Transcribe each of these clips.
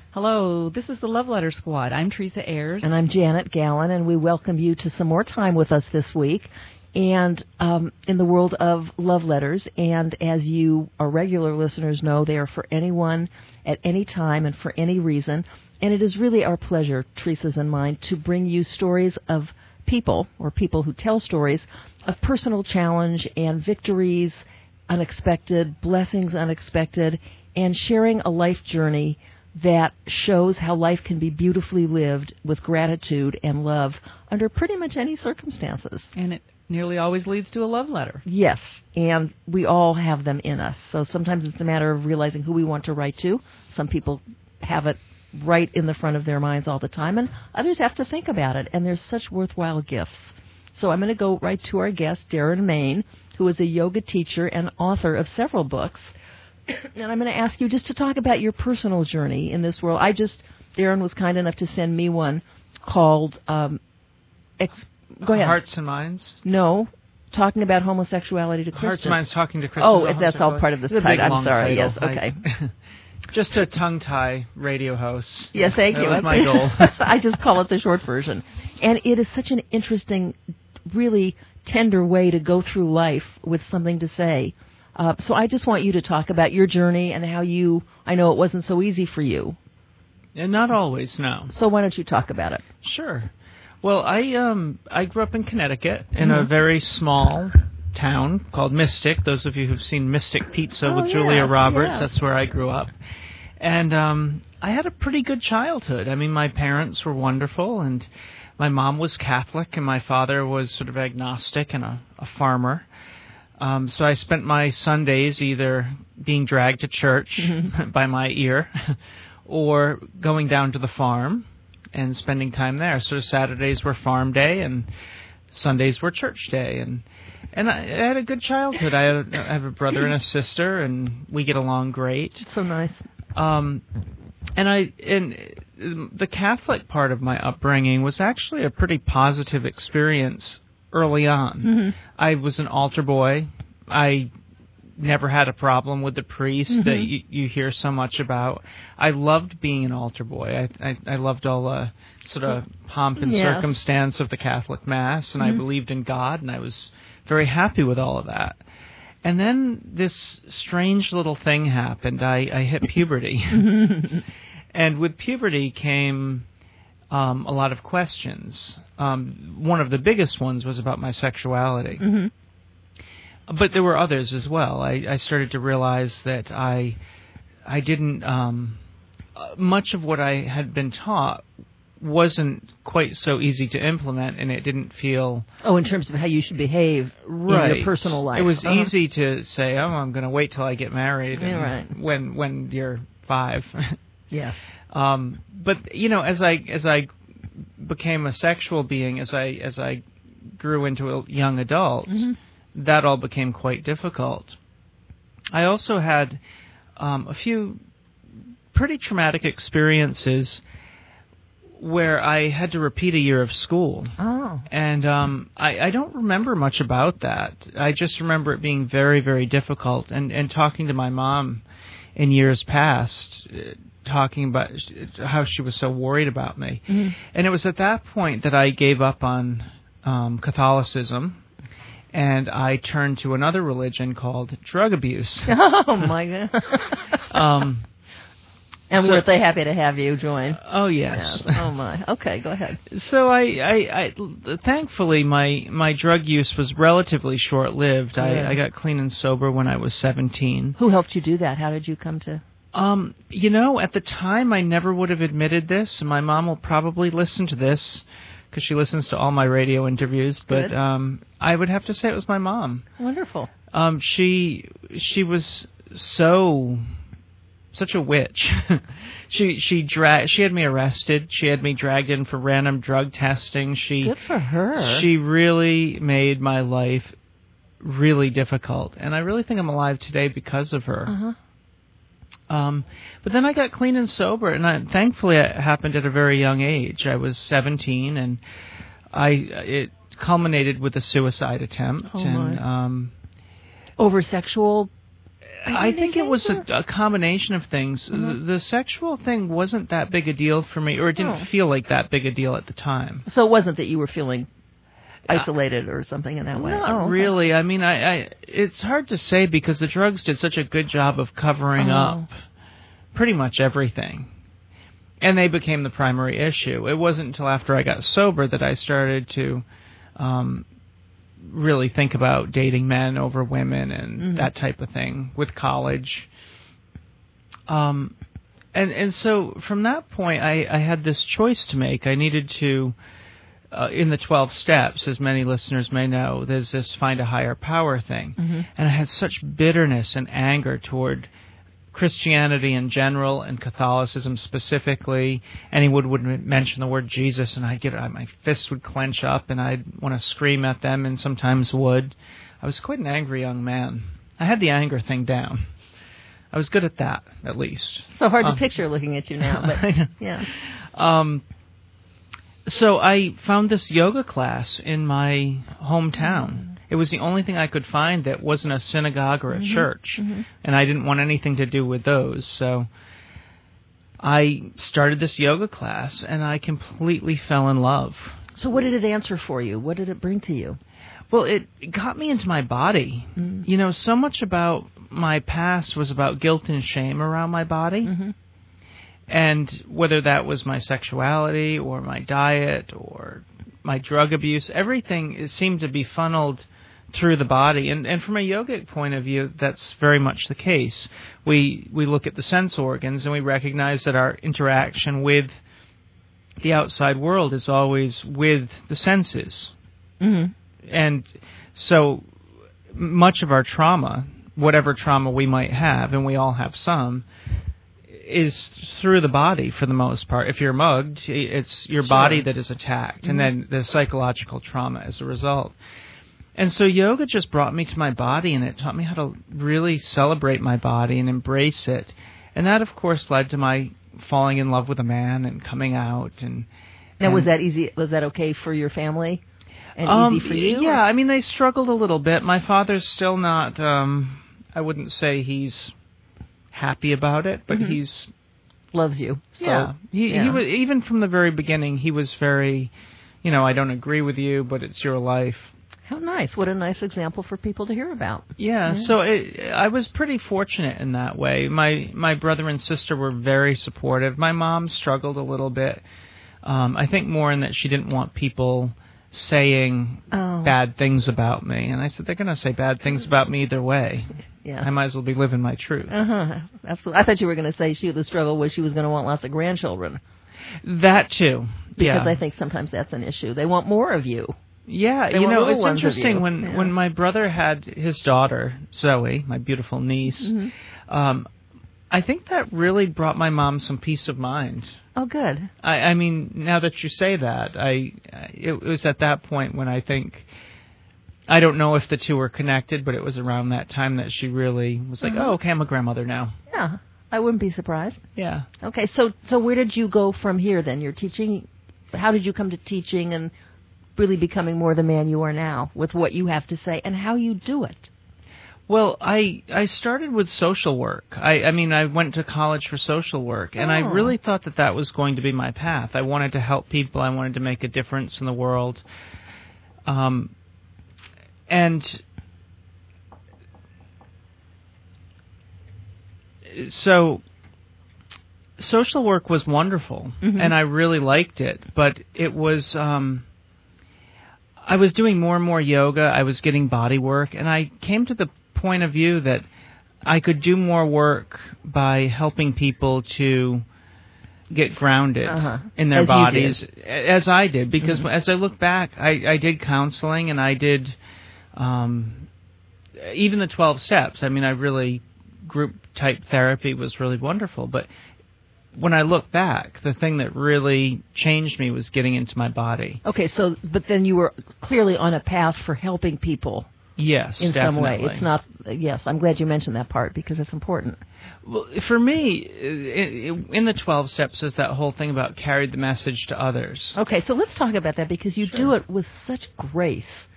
Hello, this is the Love Letter Squad. I'm Teresa Ayers. And I'm Janet Gallen, and we welcome you to some more time with us this week and in the world of love letters. And as you, our regular listeners, know, they are for anyone at any time and for any reason. And it is really our pleasure, Teresa's and mine, to bring you stories of people, or people who tell stories, of personal challenge and victories, unexpected, blessings unexpected, and sharing a life journey that shows how life can be beautifully lived with gratitude and love under pretty much any circumstances. And it nearly always leads to a love letter. Yes, and we all have them in us. So sometimes it's a matter of realizing who we want to write to. Some people have it right in the front of their minds all the time, and others have to think about it, and there's such worthwhile gifts. So I'm going to go right to our guest, Darren Main, who is a yoga teacher and author of several books. And I'm going to ask you just to talk about your personal journey in this world. Darren was kind enough to send me one called, go ahead. Hearts and Minds? No, talking about homosexuality to Christians. Hearts and Minds talking to Christians. Oh, that's all part of this title. I'm sorry, yes, okay. Just a tongue-tie radio host. Yes, thank you. That was my goal. I just call it the short version. And it is such an interesting, really tender way to go through life with something to say. So I just want you to talk about your journey and how I know it wasn't so easy for you. And not always, no. So why don't you talk about it? Sure. Well, I grew up in Connecticut in a very small town called Mystic. Those of you who've seen Mystic Pizza with Julia Roberts, that's where I grew up. And I had a pretty good childhood. I mean, my parents were wonderful, and my mom was Catholic, and my father was sort of agnostic and a farmer. So I spent my Sundays either being dragged to church by my ear or going down to the farm and spending time there. So Saturdays were farm day and Sundays were church day. And I had a good childhood. I have a brother and a sister, and we get along great. So nice. And the Catholic part of my upbringing was actually a pretty positive experience early on. I was an altar boy. I never had a problem with the priest that you hear so much about. I loved being an altar boy. I loved all the sort of pomp and circumstance of the Catholic Mass, and I believed in God, and I was very happy with all of that. And then this strange little thing happened. I hit puberty. And with puberty came a lot of questions. One of the biggest ones was about my sexuality. But there were others as well. I started to realize that I didn't... much of what I had been taught wasn't quite so easy to implement, and it didn't feel... Oh, in terms of how you should behave in your personal life. It was easy to say, I'm going to wait till I get married when you're 5. Yes. But as I became a sexual being, as I grew into a young adult, that all became quite difficult. I also had a few pretty traumatic experiences where I had to repeat a year of school. Oh. And I don't remember much about that. I just remember it being very, very difficult. And talking to my mom in years past, talking about how she was so worried about me. And it was at that point that I gave up on Catholicism, and I turned to another religion called drug abuse. Oh, my God. And weren't they happy to have you join? Oh, yes. Oh, my. Okay, go ahead. So I thankfully, my drug use was relatively short-lived. I got clean and sober when I was 17. Who helped you do that? How did you come to... at the time, I never would have admitted this, and my mom will probably listen to this because she listens to all my radio interviews, but I would have to say it was my mom. Wonderful. She was such a witch. She had me arrested. She had me dragged in for random drug testing. Good for her. She really made my life really difficult, and I really think I'm alive today because of her. But then I got clean and sober, and thankfully it happened at a very young age. I was 17, and it culminated with a suicide attempt. Oh, my. Over sexual I think it was a combination of things. The sexual thing wasn't that big a deal for me, or it didn't feel like that big a deal at the time. So it wasn't that you were feeling isolated or something in that way? Not really. I mean, it's hard to say because the drugs did such a good job of covering up pretty much everything. And they became the primary issue. It wasn't until after I got sober that I started to really think about dating men over women and that type of thing with college. And so from that point, I had this choice to make. I needed to, in the 12 steps, as many listeners may know, there's this find a higher power thing. And I had such bitterness and anger toward Christianity in general and Catholicism specifically. Anyone would mention the word Jesus, and my fists would clench up, and I'd want to scream at them, and sometimes would. I was quite an angry young man. I had the anger thing down. I was good at that, at least. So hard to picture looking at you now, but yeah. So I found this yoga class in my hometown. It was the only thing I could find that wasn't a synagogue or a church, and I didn't want anything to do with those. So I started this yoga class, and I completely fell in love. So what did it answer for you? What did it bring to you? Well, it got me into my body. You know, so much about my past was about guilt and shame around my body. And whether that was my sexuality or my diet or my drug abuse, everything seemed to be funneled through the body. And from a yogic point of view, that's very much the case. We look at the sense organs and we recognize that our interaction with the outside world is always with the senses. And so much of our trauma, whatever trauma we might have, and we all have some, is through the body for the most part. If you're mugged, it's your body that is attacked, and then the psychological trauma as a result. And so yoga just brought me to my body, and it taught me how to really celebrate my body and embrace it. And that, of course, led to my falling in love with a man and coming out. Now, was that easy? Was that okay for your family? And easy for you? Yeah, I mean, they struggled a little bit. My father's still not, I wouldn't say he's happy about it, but he's loves you. So, yeah. He was, even from the very beginning, he was very, I don't agree with you, but it's your life. How nice. What a nice example for people to hear about. Yeah, so I was pretty fortunate in that way. My brother and sister were very supportive. My mom struggled a little bit. I think more in that she didn't want people saying bad things about me. And I said, they're going to say bad things about me either way. Yeah. I might as well be living my truth. Absolutely. I thought you were going to say the struggle was she was going to want lots of grandchildren. That too. Because I think sometimes that's an issue. They want more of you. Yeah, it's interesting when my brother had his daughter, Zoe, my beautiful niece, I think that really brought my mom some peace of mind. Oh, good. I mean, now that you say that, it was at that point when I think, I don't know if the two were connected, but it was around that time that she really was like, oh, okay, I'm a grandmother now. Yeah, I wouldn't be surprised. Yeah. Okay, so where did you go from here then? You're teaching, how did you come to teaching and really becoming more the man you are now with what you have to say and how you do it? Well, I started with social work. I mean, I went to college for social work, and I really thought that was going to be my path. I wanted to help people. I wanted to make a difference in the world. And so social work was wonderful, and I really liked it, but it was... I was doing more and more yoga. I was getting body work, and I came to the point of view that I could do more work by helping people to get grounded in their bodies, as I did. Because as I look back, I did counseling, and I did even the 12 steps. I mean, I really group-type therapy was really wonderful, but when I look back, the thing that really changed me was getting into my body. Okay, but then you were clearly on a path for helping people. Yes, in definitely. some way. It's not, yes, I'm glad you mentioned that part because it's important. Well, for me, in the 12 steps is that whole thing about carry the message to others. Okay, so let's talk about that because you do it with such grace.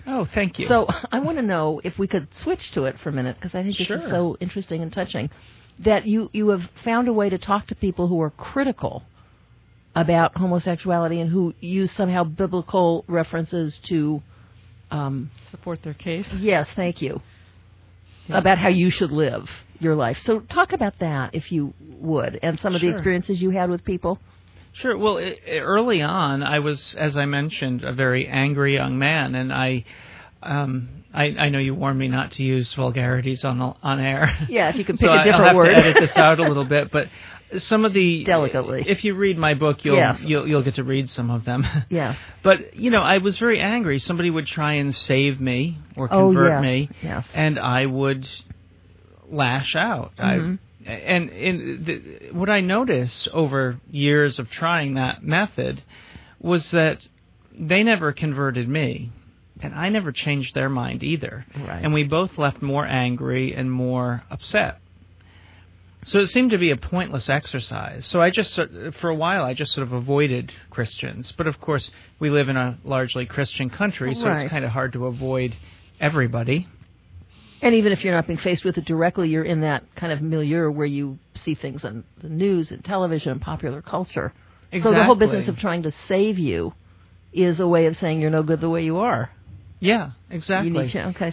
Oh, thank you. So I want to know if we could switch to it for a minute, because I think this is so interesting and touching, that you have found a way to talk to people who are critical about homosexuality and who use somehow biblical references to support their case. Yes, thank you. Yeah. About how you should live your life. So talk about that, if you would, and some of the experiences you had with people. Sure. Well, early on, I was, as I mentioned, a very angry young man, and I know you warned me not to use vulgarities on air. Yeah, if you could pick so a different I'll have word. to edit this out a little bit, but some of the delicately. If you read my book, you'll get to read some of them. Yes. But I was very angry. Somebody would try and save me or convert me, and I would lash out. Mm-hmm. What I noticed over years of trying that method was that they never converted me, and I never changed their mind either. Right. And we both left more angry and more upset. So it seemed to be a pointless exercise. So for a while, I just sort of avoided Christians. But of course, we live in a largely Christian country, so it's kind of hard to avoid everybody. And even if you're not being faced with it directly, you're in that kind of milieu where you see things on the news and television and popular culture. Exactly. So the whole business of trying to save you is a way of saying you're no good the way you are. Yeah, exactly.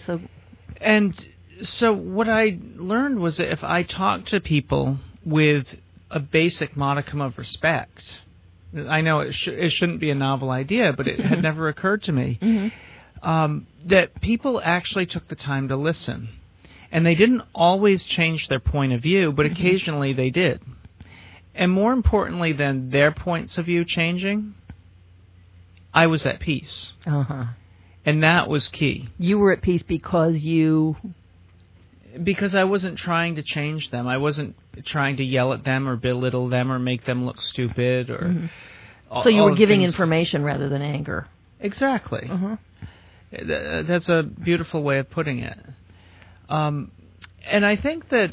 So what I learned was that if I talked to people with a basic modicum of respect, I know it shouldn't be a novel idea, but it had never occurred to me. Mm-hmm. That people actually took the time to listen. And they didn't always change their point of view, but occasionally they did. And more importantly than their points of view changing, I was at peace. Uh-huh. And that was key. You were at peace because I wasn't trying to change them. I wasn't trying to yell at them or belittle them or make them look stupid. So you were giving information rather than anger. Exactly. Uh-huh. That's a beautiful way of putting it. And I think that...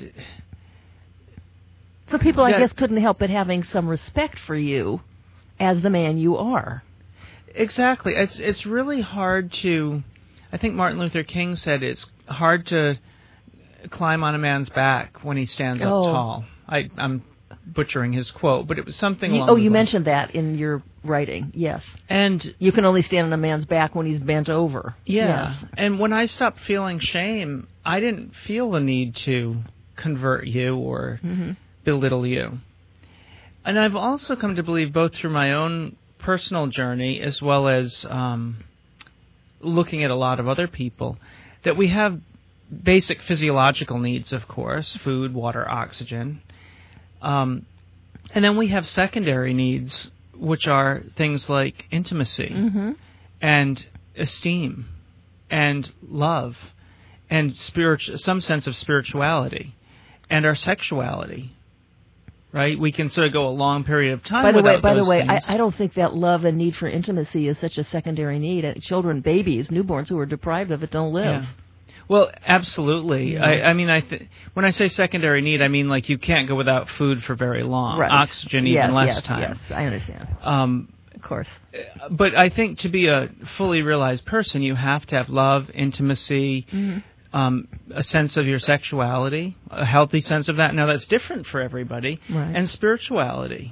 So people, I guess, couldn't help but having some respect for you as the man you are. Exactly. It's really hard to... I think Martin Luther King said it's hard to climb on a man's back when he stands up tall. I'm butchering his quote, but it was something along those lines. You mentioned that in your writing, yes. And you can only stand on a man's back when he's bent over. Yeah. Yes. And when I stopped feeling shame, I didn't feel the need to convert you or belittle you. And I've also come to believe, both through my own personal journey as well as looking at a lot of other people, that we have basic physiological needs, of course, food, water, oxygen. And then we have secondary needs, which are things like intimacy and esteem and love and some sense of spirituality and our sexuality. Right? We can sort of go a long period of time without By the those way, things. I don't think that love and need for intimacy is such a secondary need. Children, babies, newborns who are deprived of it don't live. Yeah. Well, absolutely. Yeah. When I say secondary need, I mean like you can't go without food for very long. Right. Oxygen, even less time. Yes, I understand. Of course. But I think to be a fully realized person, you have to have love, intimacy, a sense of your sexuality, a healthy sense of that. Now, that's different for everybody. Right. And spirituality.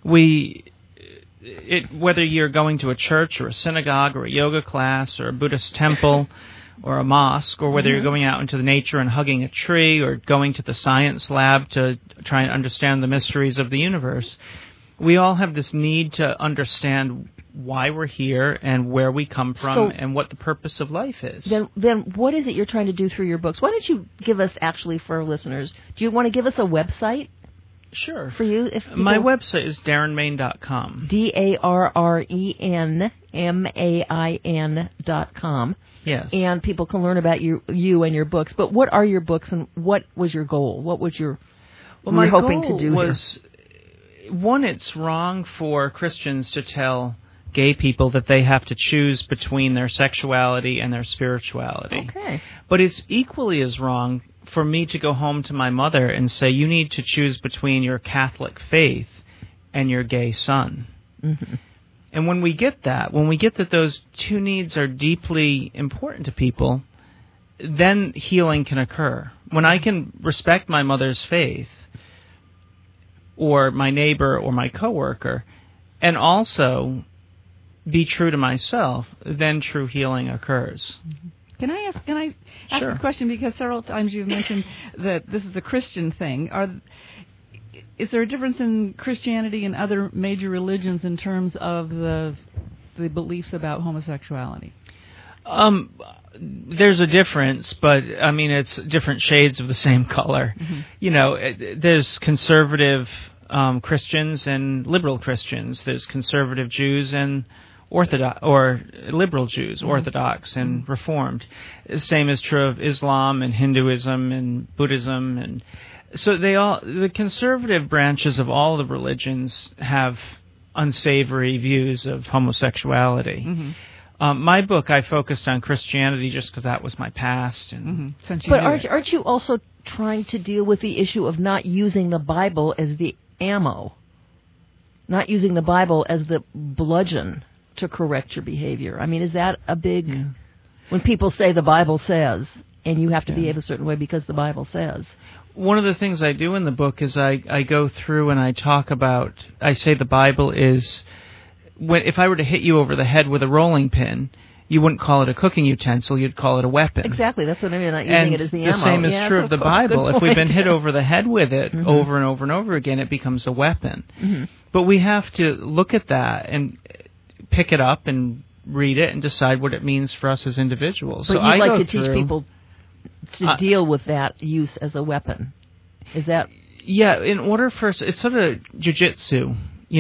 Whether you're going to a church or a synagogue or a yoga class or a Buddhist temple or a mosque, or whether you're going out into the nature and hugging a tree or going to the science lab to try and understand the mysteries of the universe, we all have this need to understand why we're here and where we come from and what the purpose of life is. Then what is it you're trying to do through your books? Why don't you give us, actually, for our listeners, do you want to give us a website? Sure. For you? My website is darrenmain.com. DARRENMAIN.com. Yes. And people can learn about you and your books. But what are your books, and what was your goal? What was your my hoping goal to do was, one, it's wrong for Christians to tell gay people that they have to choose between their sexuality and their spirituality. Okay. But it's equally as wrong for me to go home to my mother and say, you need to choose between your Catholic faith and your gay son. And when we get that those two needs are deeply important to people, then healing can occur. When I can respect my mother's faith, or my neighbor or my coworker, and also be true to myself, then true healing occurs. Can I ask Sure. a question? Because several times you've mentioned that this is a Christian thing. Is there a difference in Christianity and other major religions in terms of the beliefs about homosexuality? There's a difference, but I mean it's different shades of the same color. Mm-hmm. There's conservative Christians and liberal Christians. There's conservative Jews and Orthodox or liberal Jews, mm-hmm. Orthodox and Reformed. The same is true of Islam and Hinduism and Buddhism, and so the conservative branches of all the religions have unsavory views of homosexuality. Mm-hmm. My book, I focused on Christianity just because that was my past. And But aren't you also trying to deal with the issue of not using the Bible as the ammo, not using the Bible as the bludgeon to correct your behavior? I mean, is that a big... Yeah. When people say the Bible says, and you have to behave a certain way because the Bible says... One of the things I do in the book is I go through and I talk about... I say the Bible is... If I were to hit you over the head with a rolling pin, you wouldn't call it a cooking utensil, you'd call it a weapon. Exactly, that's what I mean, not using it as the ammo. The same is true of the Bible. If we've been hit over the head with it mm-hmm. over and over and over again, it becomes a weapon. Mm-hmm. But we have to look at that and pick it up and read it and decide what it means for us as individuals. But you'd like to teach people to deal with that use as a weapon. Is that... Yeah, in order for... It's sort of jiu-jitsu.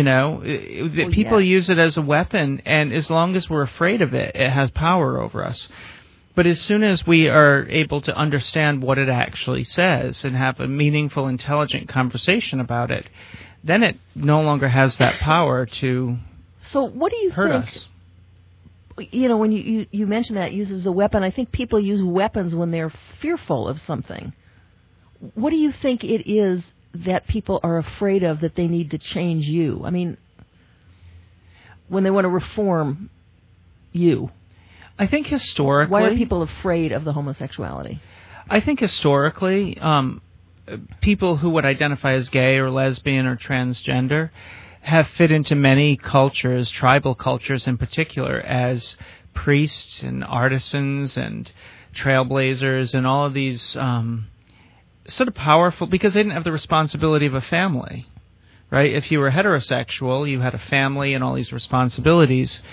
People use it as a weapon, and as long as we're afraid of it, it has power over us. But as soon as we are able to understand what it actually says and have a meaningful, intelligent conversation about it, then it no longer has that power to So what do you hurt think, us. When you mention that use as a weapon, I think people use weapons when they're fearful of something. What do you think it is that people are afraid of that they need to change you? I mean, when they want to reform you. I think historically... Why are people afraid of the homosexuality? I think historically, people who would identify as gay or lesbian or transgender have fit into many cultures, tribal cultures in particular, as priests and artisans and trailblazers and all of these... sort of powerful because they didn't have the responsibility of a family, right? If you were heterosexual, you had a family and all these responsibilities.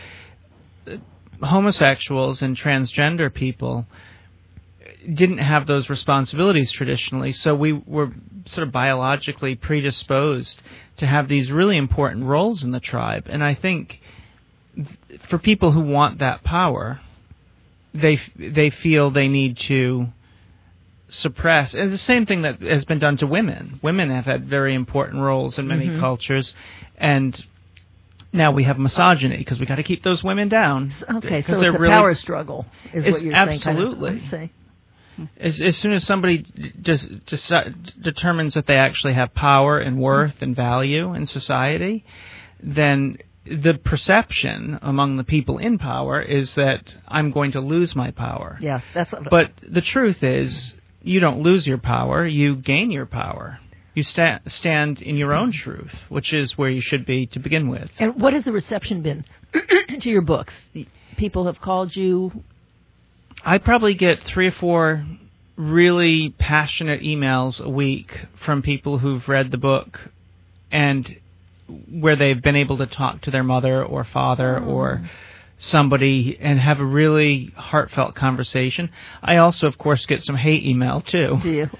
Homosexuals and transgender people didn't have those responsibilities traditionally, so we were sort of biologically predisposed to have these really important roles in the tribe. And I think for people who want that power, they feel they need to suppress. And the same thing that has been done to women. Women have had very important roles in many mm-hmm. cultures, and now we have misogyny because we got to keep those women down. Okay, so it's a really, power struggle, is what you're saying. Absolutely. As soon as somebody just determines that they actually have power and worth mm-hmm. and value in society, then the perception among the people in power is that I'm going to lose my power. Yes, that's what. But the truth is, you don't lose your power, you gain your power. You stand in your own truth, which is where you should be to begin with. And what has the reception been to your books? People have called you? I probably get 3 or 4 really passionate emails a week from people who've read the book and where they've been able to talk to their mother or father or somebody and have a really heartfelt conversation. I also, of course, get some hate email, too. Do you?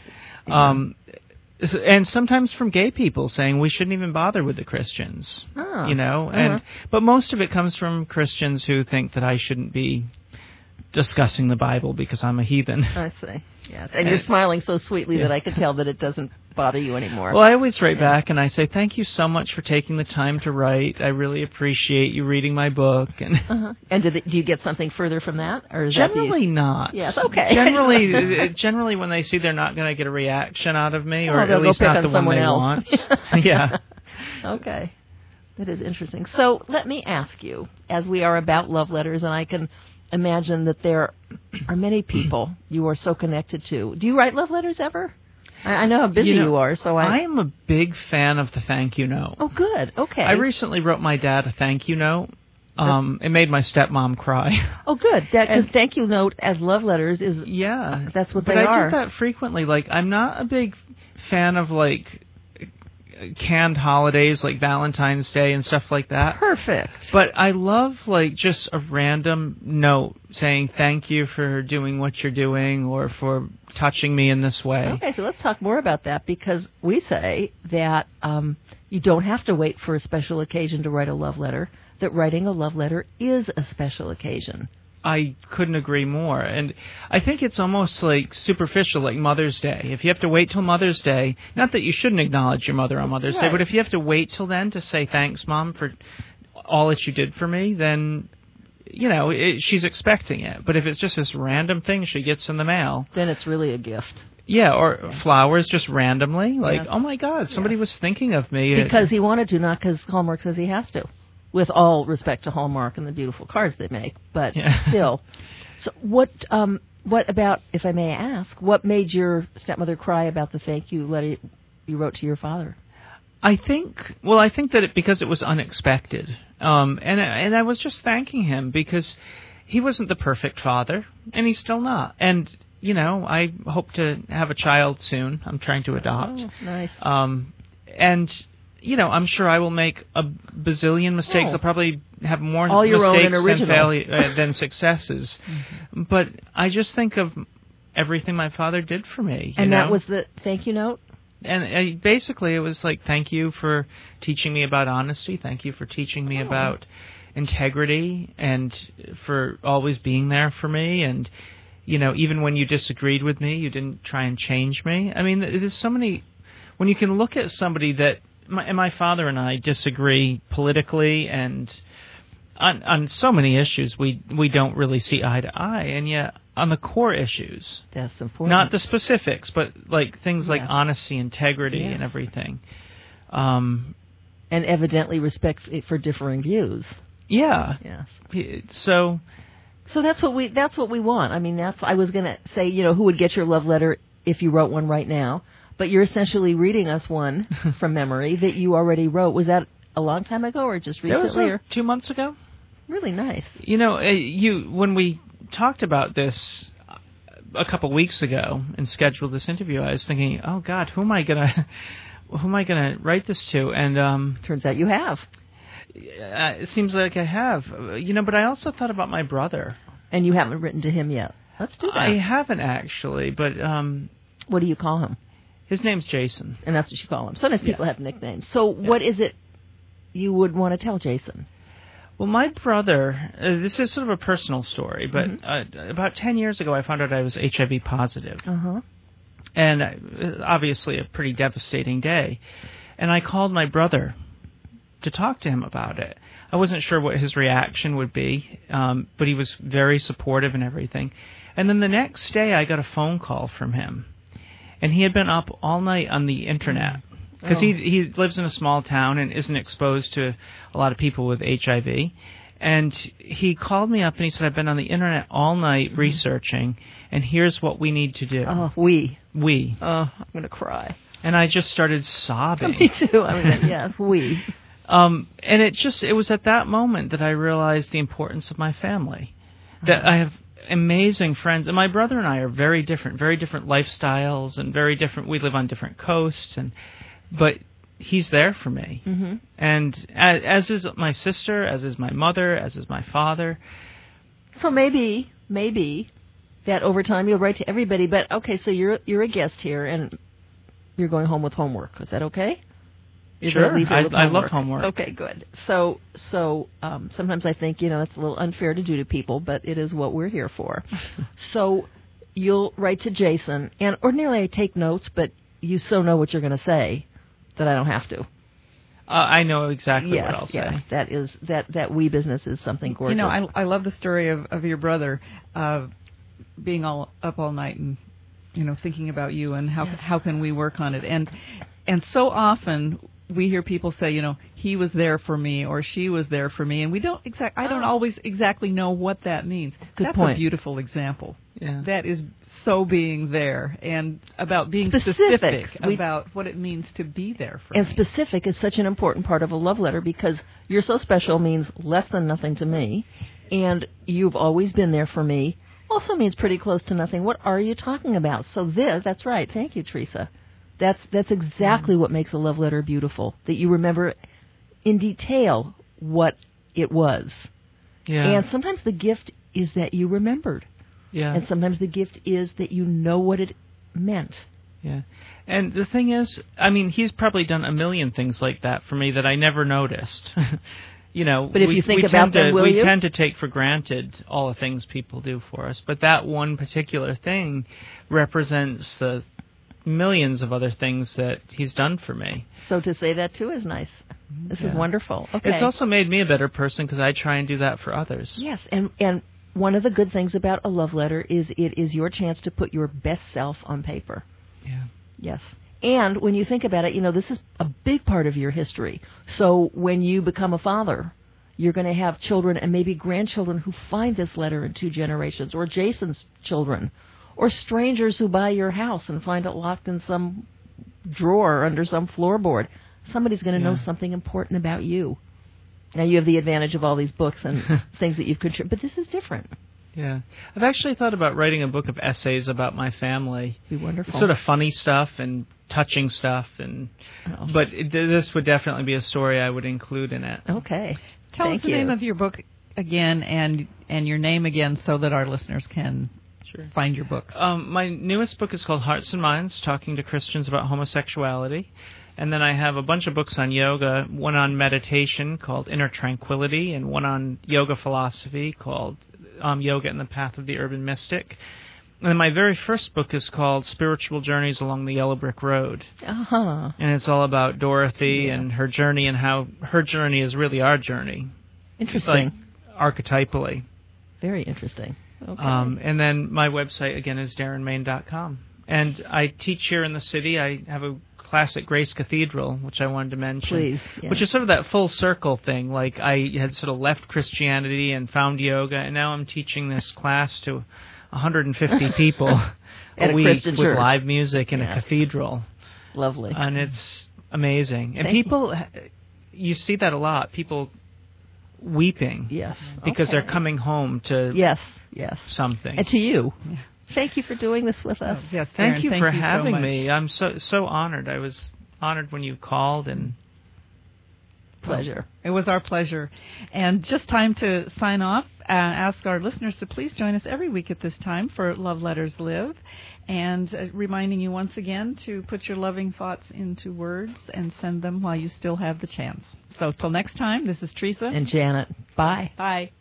And sometimes from gay people saying we shouldn't even bother with the Christians, but most of it comes from Christians who think that I shouldn't be discussing the Bible because I'm a heathen. I see. Yes. And you're smiling so sweetly that I can tell that it doesn't bother you anymore. Well, I always write back and I say, thank you so much for taking the time to write. I really appreciate you reading my book. And do you get something further from that? Or is generally not. Yes, okay. Generally when they see they're not going to get a reaction out of me, or at least not the one they else. want. Yeah. Okay. That is interesting. So let me ask you, as we are about love letters, and I can imagine that there are many people you are so connected to. Do you write love letters ever? I know how busy you are, so I am a big fan of the thank you note. Oh, good. Okay. I recently wrote my dad a thank you note. It made my stepmom cry. Oh, good. Because thank you note as love letters is that's what they are. But I do that frequently. Like, I'm not a big fan of like canned holidays like Valentine's Day and stuff like that. Perfect. But I love like just a random note saying thank you for doing what you're doing or for touching me in this way. Okay, so let's talk more about that, because we say that you don't have to wait for a special occasion to write a love letter, that writing a love letter is a special occasion. I couldn't agree more. And I think it's almost like superficial, like Mother's Day. If you have to wait till Mother's Day, not that you shouldn't acknowledge your mother on Mother's Day, but if you have to wait till then to say thanks, Mom, for all that you did for me, then, you know, she's expecting it. But if it's just this random thing she gets in the mail, then it's really a gift. Yeah, or flowers just randomly. Like, oh, my God, somebody was thinking of me. Because he wanted to, not because Hallmark says he has to. With all respect to Hallmark and the beautiful cards they make, but still. So what about, if I may ask, what made your stepmother cry about the thank you letter you wrote to your father? I think that because it was unexpected, and I was just thanking him because he wasn't the perfect father, and he's still not. And, you know, I hope to have a child soon. I'm trying to adopt. Oh, nice. And, you know, I'm sure I will make a bazillion mistakes. I'll probably have more all your mistakes own and than successes. Mm-hmm. But I just think of everything my father did for me. And that was the thank you note? And basically it was like, thank you for teaching me about honesty. Thank you for teaching me about integrity and for always being there for me. And, you know, even when you disagreed with me, you didn't try and change me. I mean, there's so many... When you can look at somebody that... My father and I disagree politically, and on so many issues we don't really see eye to eye, and yet on the core issues, that's important. Not the specifics, but like things like honesty, integrity, and everything. And evidently respect for differing views. Yeah. Yes. So that's what we want. I mean, I was going to say, you know, who would get your love letter if you wrote one right now? But you're essentially reading us one from memory that you already wrote. Was that a long time ago or just recently? That was 2 months ago. Really nice. You know, when we talked about this a couple weeks ago and scheduled this interview, I was thinking, oh God, who am I gonna write this to? And turns out you have. It seems like I have. You know, but I also thought about my brother. And you haven't written to him yet. Let's do that. I haven't actually, but what do you call him? His name's Jason. And that's what you call him. Sometimes people have nicknames. So what is it you would want to tell Jason? Well, my brother, this is sort of a personal story, but about 10 years ago I found out I was HIV positive. Uh-huh. And obviously a pretty devastating day. And I called my brother to talk to him about it. I wasn't sure what his reaction would be, but he was very supportive and everything. And then the next day I got a phone call from him. And he had been up all night on the Internet because he lives in a small town and isn't exposed to a lot of people with HIV. And he called me up and he said, I've been on the Internet all night researching, and here's what we need to do. Oh, we. Oh, I'm going to cry. And I just started sobbing. Me too. I mean, yes, we. And it was at that moment that I realized the importance of my family. That I have amazing friends, and my brother and I are very different lifestyles and very different. We live on different coasts, but he's there for me. Mm-hmm. And as is my sister, as is my mother, as is my father. So maybe that over time you'll write to everybody. But okay, so you're a guest here, and you're going home with homework. Is that okay? Sure, I love homework. Okay, good. So sometimes I think, you know, it's a little unfair to do to people, but it is what we're here for. So you'll write to Jason, and ordinarily I take notes, but you so know what you're going to say that I don't have to. I know exactly what I'll say. Yes, that is that we business is something gorgeous. You know, I love the story of your brother being up all night and, you know, thinking about you and how can we work on it, and so often we hear people say, he was there for me or she was there for me, and we don't I don't always exactly know what that means. That's point. a beautiful example. Yeah. That is so being there and about being Specific. about what it means to be there for And me. specific is such an important part of a love letter because you're so special means less than nothing to me, and you've always been there for me also means pretty close to nothing. What are you talking about? So that's right. Thank you, Teresa. That's exactly what makes a love letter beautiful, that you remember in detail what it was. Yeah. And sometimes the gift is that you remembered. Yeah. And sometimes the gift is that you know what it meant. Yeah. And the thing is, he's probably done a million things like that for me that I never noticed. But if you think about them, will you? We tend to take for granted all the things people do for us. But that one particular thing represents the millions of other things that he's done for me. So to say that, too, is nice. This is wonderful. Okay. It's also made me a better person because I try and do that for others. Yes, and one of the good things about a love letter is it is your chance to put your best self on paper. Yeah. Yes. And when you think about it, this is a big part of your history. So when you become a father, you're going to have children and maybe grandchildren who find this letter in 2 generations, or Jason's children, or strangers who buy your house and find it locked in some drawer under some floorboard. Somebody's going to know something important about you. Now, you have the advantage of all these books and things that you've contributed, but this is different. Yeah. I've actually thought about writing a book of essays about my family. Be wonderful. It's sort of funny stuff and touching stuff, but this would definitely be a story I would include in it. Okay. Tell us the name of your book again and your name again so that our listeners can find your books. My newest book is called Hearts and Minds, Talking to Christians About Homosexuality. And then I have a bunch of books on yoga, one on meditation called Inner Tranquility, and one on yoga philosophy called Yoga and the Path of the Urban Mystic. And then my very first book is called Spiritual Journeys Along the Yellow Brick Road. Uh-huh. And it's all about Dorothy and her journey and how her journey is really our journey. Interesting. Like, archetypally. Very interesting. Okay. And then my website, again, is darrenmain.com. And I teach here in the city. I have a class at Grace Cathedral, which I wanted to mention. Please, yeah. Which is sort of that full circle thing. Like, I had sort of left Christianity and found yoga, and now I'm teaching this class to 150 people at a week Christian with church. Live music in a cathedral. Lovely. And it's amazing. And Thank people, you see that a lot, people weeping. Yes. Because they're coming home to something. And to you. Yeah. Thank you for doing this with us. Yes, thank you for having so me. I'm so honored. I was honored when you called, and pleasure. It was our pleasure. And just time to sign off. Ask our listeners to please join us every week at this time for Love Letters Live, and reminding you once again to put your loving thoughts into words and send them while you still have the chance. So till next time, this is Teresa and Janet. Bye. Bye.